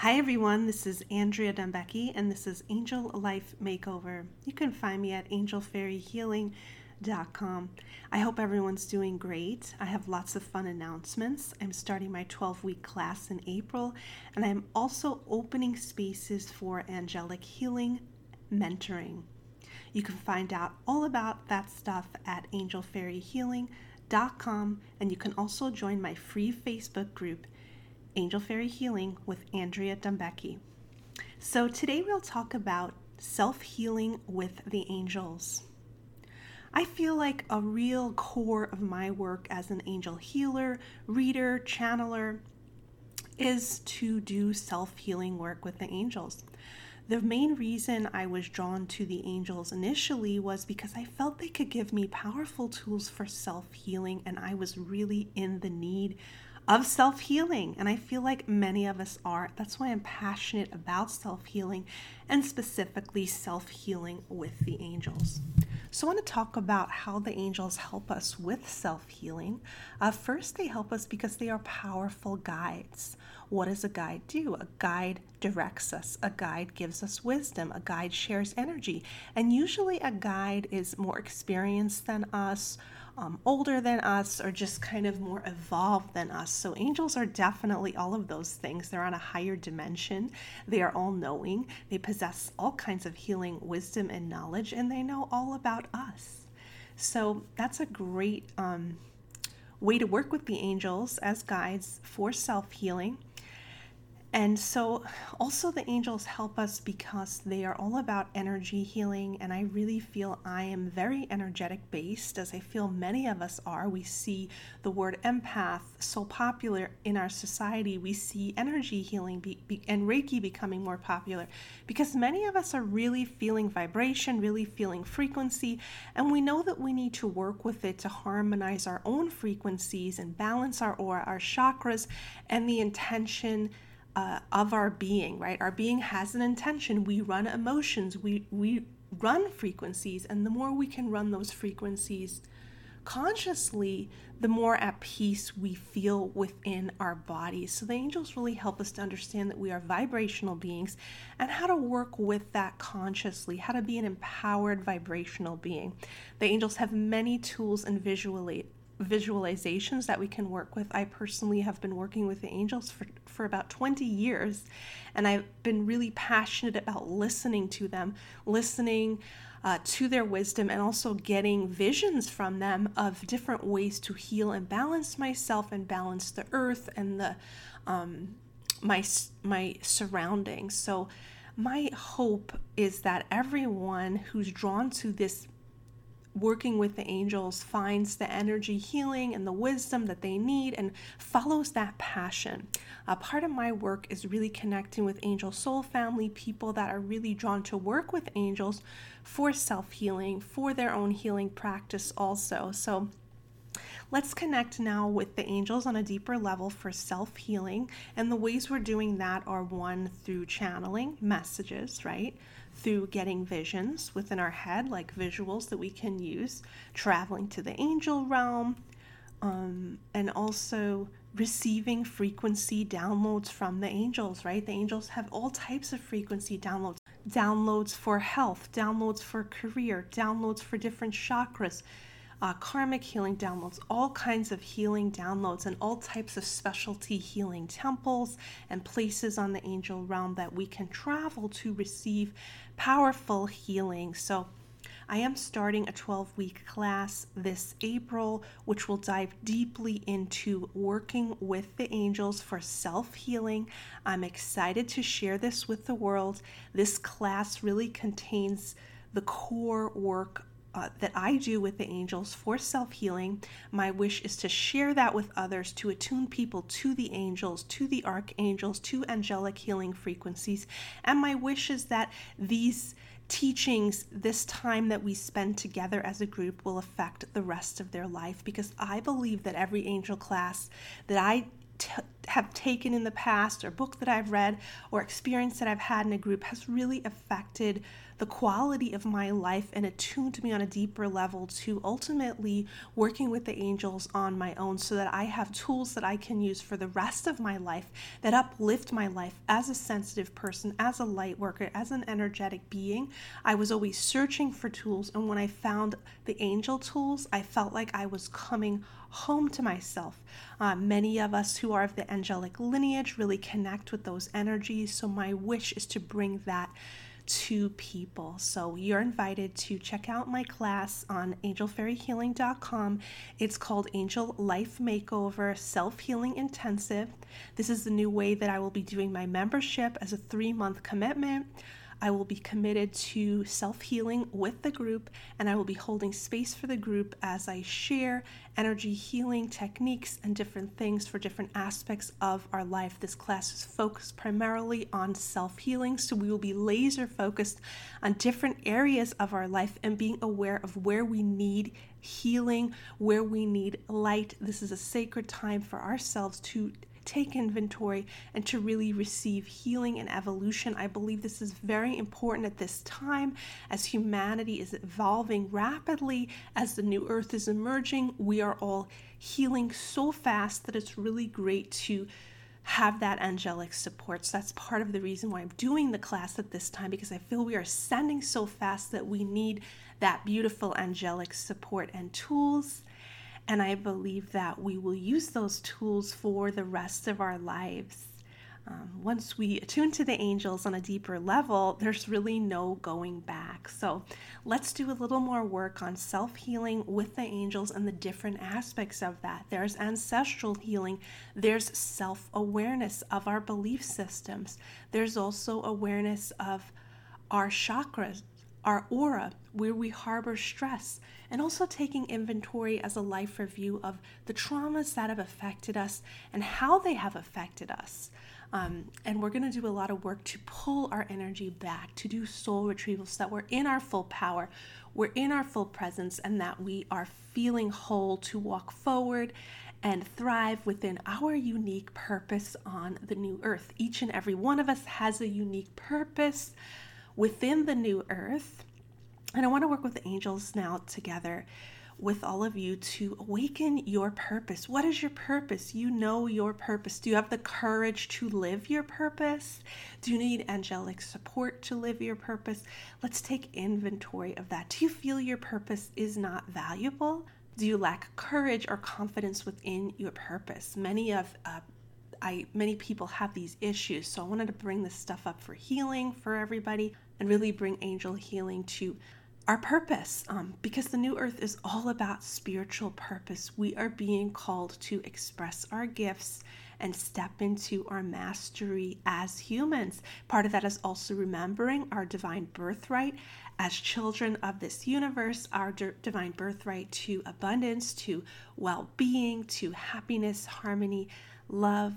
Hi everyone, this is Andrea Dumbecki and this is Angel Life Makeover. You can find me at angelfairyhealing.com. I hope everyone's doing great. I have lots of fun announcements. I'm starting my 12-week class in April, and I'm also opening spaces for angelic healing mentoring. You can find out all about that stuff at angelfairyhealing.com, and you can also join my free Facebook group, Angel Fairy Healing with Andrea Dumbecki. So today we'll talk about self-healing with the angels. I feel like a real core of my work as an angel healer, reader, channeler is to do self-healing work with the angels. The main reason I was drawn to the angels initially was because I felt they could give me powerful tools for self-healing, and I was really in the need of self-healing, and I feel like many of us are. That's why I'm passionate about self-healing, and specifically self-healing with the angels. So I want to talk about how the angels help us with self-healing. First, they help us because they are powerful guides. What does a guide do? A guide directs us. A guide gives us wisdom. A guide shares energy. And usually a guide is more experienced than us, older than us, or just kind of more evolved than us. So angels are definitely all of those things. They're on a higher dimension. They are all-knowing. They possess all kinds of healing wisdom and knowledge, and they know all about us. So that's a great way to work with the angels as guides for self-healing. And so also the angels help us because they are all about energy healing, and I really feel I am very energetic based, as I feel many of us are. We see the word empath so popular in our society. We see energy healing and Reiki becoming more popular because many of us are really feeling vibration, really feeling frequency, and we know that we need to work with it to harmonize our own frequencies and balance our aura, our chakras, and the intention of our being, right? Our being has an intention. We run emotions, we run frequencies, and the more we can run those frequencies consciously, the more at peace we feel within our bodies. So the angels really help us to understand that we are vibrational beings and how to work with that consciously, how to be an empowered vibrational being. The angels have many tools and visualizations that we can work with. I personally have been working with the angels for about 20 years, and I've been really passionate about listening to them, listening to their wisdom, and also getting visions from them of different ways to heal and balance myself and balance the earth and the my surroundings. So my hope is that everyone who's drawn to this working with the angels finds the energy healing and the wisdom that they need and follows that passion. Part of my work is really connecting with angel soul family, people that are really drawn to work with angels for self-healing, for their own healing practice also. So let's connect now with the angels on a deeper level for self-healing. And the ways we're doing that are, one, through channeling messages, right? Through getting visions within our head, like visuals that we can use, traveling to the angel realm, and also receiving frequency downloads from the angels, right? The angels have all types of frequency downloads. Downloads for health, downloads for career, downloads for different chakras, karmic healing downloads, all kinds of healing downloads, and all types of specialty healing temples and places on the angel realm that we can travel to receive powerful healing. So I am starting a 12-week class this April, which will dive deeply into working with the angels for self-healing. I'm excited to share this with the world. This class really contains the core work that I do with the angels for self-healing. My wish is to share that with others, to attune people to the angels, to the archangels, to angelic healing frequencies. And my wish is that these teachings, this time that we spend together as a group, will affect the rest of their life, because I believe that every angel class that I have taken in the past, or book that I've read, or experience that I've had in a group has really affected the quality of my life and attuned me on a deeper level to ultimately working with the angels on my own, so that I have tools that I can use for the rest of my life that uplift my life as a sensitive person, as a light worker, as an energetic being. I was always searching for tools, and when I found the angel tools, I felt like I was coming home to myself. Many of us who are of the angelic lineage really connect with those energies, so my wish is to bring that to people. So you're invited to check out my class on angelfairyhealing.com. It's called Angel Life Makeover Self-Healing Intensive. This is the new way that I will be doing my membership as a 3-month commitment. I will be committed to self-healing with the group, and I will be holding space for the group as I share energy healing techniques and different things for different aspects of our life. This class is focused primarily on self-healing, so we will be laser focused on different areas of our life and being aware of where we need healing, where we need light. This is a sacred time for ourselves to take inventory and to really receive healing and evolution. I believe this is very important at this time as humanity is evolving rapidly, as the new earth is emerging. We are all healing so fast that it's really great to have that angelic support. So that's part of the reason why I'm doing the class at this time, because I feel we are ascending so fast that we need that beautiful angelic support and tools. And I believe that we will use those tools for the rest of our lives. Once we attune to the angels on a deeper level, there's really no going back. So let's do a little more work on self-healing with the angels and the different aspects of that. There's ancestral healing. There's self-awareness of our belief systems. There's also awareness of our chakras, our aura, where we harbor stress, and also taking inventory as a life review of the traumas that have affected us and how they have affected us. And we're going to do a lot of work to pull our energy back, to do soul retrieval so that we're in our full power, we're in our full presence, and that we are feeling whole to walk forward and thrive within our unique purpose on the new earth. Each and every one of us has a unique purpose within the new earth. And I want to work with the angels now together with all of you to awaken your purpose. What is your purpose? You know your purpose. Do you have the courage to live your purpose? Do you need angelic support to live your purpose? Let's take inventory of that. Do you feel your purpose is not valuable? Do you lack courage or confidence within your purpose? Many people have these issues, so I wanted to bring this stuff up for healing for everybody and really bring angel healing to our purpose, because the new earth is all about spiritual purpose. We are being called to express our gifts and step into our mastery as humans. Part of that is also remembering our divine birthright as children of this universe, our divine birthright to abundance, to well-being, to happiness, harmony, love,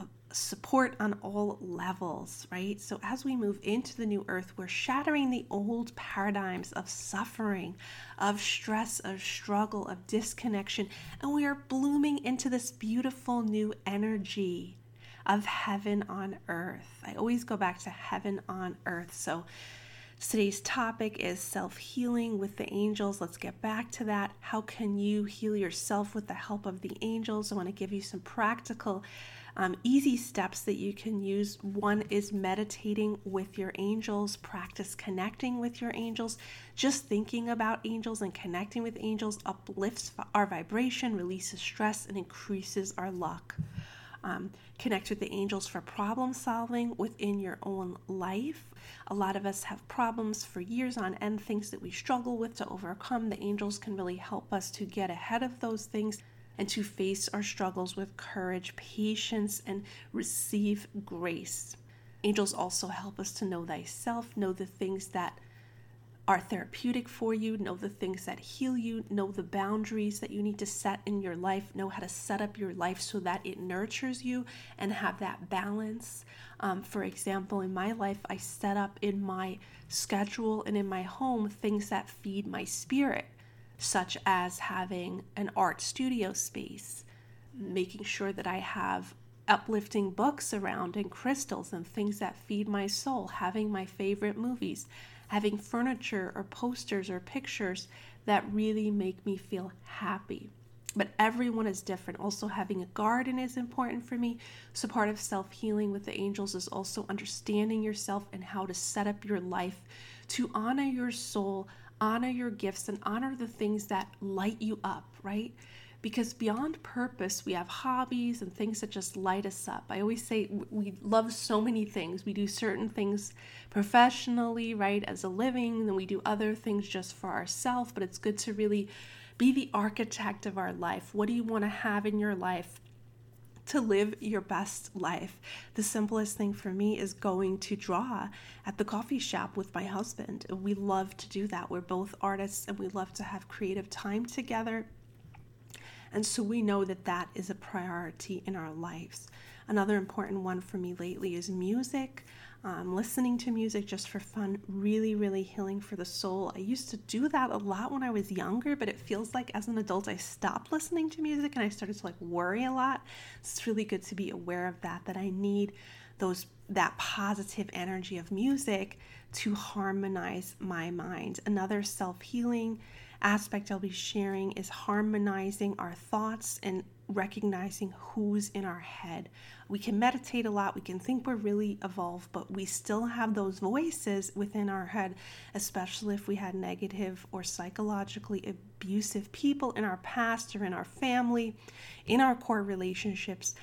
support on all levels, right? So as we move into the new earth, we're shattering the old paradigms of suffering, of stress, of struggle, of disconnection, and we are blooming into this beautiful new energy of heaven on earth. I always go back to heaven on earth. So today's topic is self-healing with the angels. Let's get back to that. How can you heal yourself with the help of the angels? I want to give you some practical easy steps that you can use. One is meditating with your angels. Practice connecting with your angels. Just thinking about angels and connecting with angels uplifts our vibration, releases stress, and increases our luck. Connect with the angels for problem solving within your own life. A lot of us have problems for years on end, things that we struggle with to overcome. The angels can really help us to get ahead of those things and to face our struggles with courage, patience, and receive grace. Angels also help us to know thyself, know the things that are therapeutic for you, know the things that heal you, know the boundaries that you need to set in your life, know how to set up your life so that it nurtures you and have that balance. For example, in my life, I set up in my schedule and in my home things that feed my spirit, such as having an art studio space, making sure that I have uplifting books around and crystals and things that feed my soul, having my favorite movies, having furniture or posters or pictures that really make me feel happy. But everyone is different. Also, having a garden is important for me. So part of self-healing with the angels is also understanding yourself and how to set up your life to honor your soul, honor your gifts, and honor the things that light you up, right? Because beyond purpose, we have hobbies and things that just light us up. I always say we love so many things. We do certain things professionally, right, as a living, then we do other things just for ourselves, but it's good to really be the architect of our life. What do you want to have in your life to live your best life? The simplest thing for me is going to draw at the coffee shop with my husband. We love to do that. We're both artists and we love to have creative time together. And so we know that that is a priority in our lives. Another important one for me lately is music. Listening to music just for fun, really, really healing for the soul. I used to do that a lot when I was younger, but it feels like as an adult I stopped listening to music and I started to worry a lot. It's really good to be aware of that I need that positive energy of music to harmonize my mind. Another self-healing aspect I'll be sharing is harmonizing our thoughts and recognizing who's in our head. We can meditate a lot, we can think we're really evolved, but we still have those voices within our head, especially if we had negative or psychologically abusive people in our past or in our family, in our core relationships.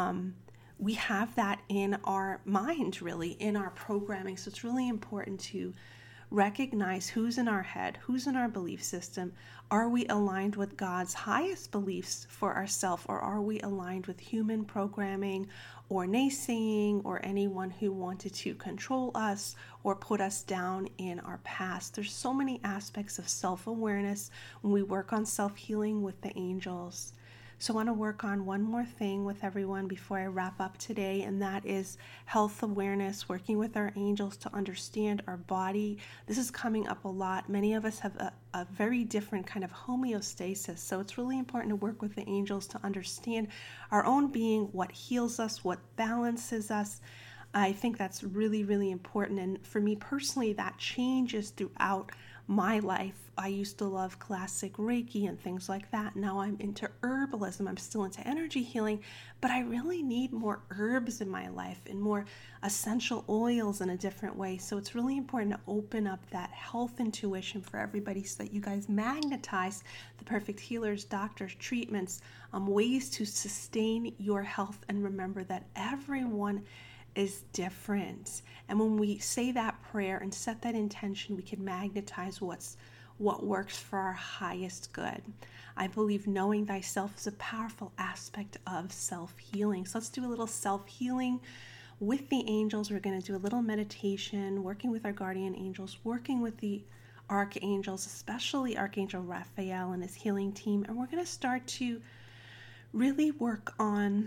We have that in our mind, really, in our programming. So it's really important to recognize who's in our head, who's in our belief system. Are we aligned with God's highest beliefs for ourselves, or are we aligned with human programming or naysaying or anyone who wanted to control us or put us down in our past? There's so many aspects of self-awareness when we work on self-healing with the angels. So I want to work on one more thing with everyone before I wrap up today, and that is health awareness, working with our angels to understand our body. This is coming up a lot. Many of us have a very different kind of homeostasis, so it's really important to work with the angels to understand our own being, what heals us, what balances us. I think that's really, really important, and for me personally, that changes throughout my life. I used to love classic Reiki and things like that. Now I'm into herbalism. I'm still into energy healing, but I really need more herbs in my life and more essential oils in a different way. So it's really important to open up that health intuition for everybody so that you guys magnetize the perfect healers, doctors, treatments, ways to sustain your health. And remember that everyone is different. And when we say that prayer and set that intention, we can magnetize what works for our highest good. I believe knowing thyself is a powerful aspect of self-healing. So let's do a little self-healing with the angels. We're going to do a little meditation, working with our guardian angels, working with the archangels, especially Archangel Raphael and his healing team. And we're going to start to really work on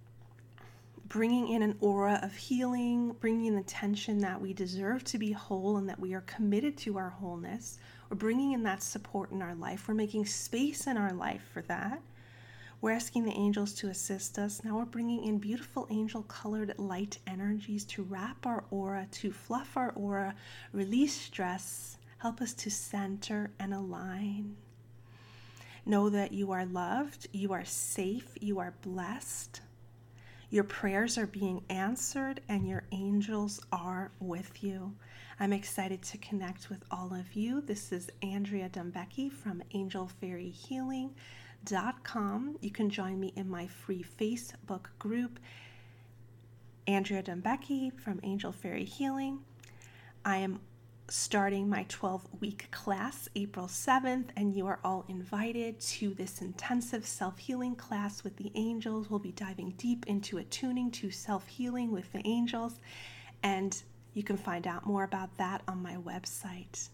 bringing in an aura of healing, bringing in the tension that we deserve to be whole and that we are committed to our wholeness. We're bringing in that support in our life. We're making space in our life for that. We're asking the angels to assist us. Now we're bringing in beautiful angel-colored light energies to wrap our aura, to fluff our aura, release stress, help us to center and align. Know that you are loved, you are safe, you are blessed. Your prayers are being answered and your angels are with you. I'm excited to connect with all of you. This is Andrea Dembecki from angelfairyhealing.com. You can join me in my free Facebook group, Andrea Dembecki from Angel Fairy Healing. I am starting my 12-week class April 7th, and you are all invited to this intensive self-healing class with the angels. We'll be diving deep into attuning to self-healing with the angels, and you can find out more about that on my website.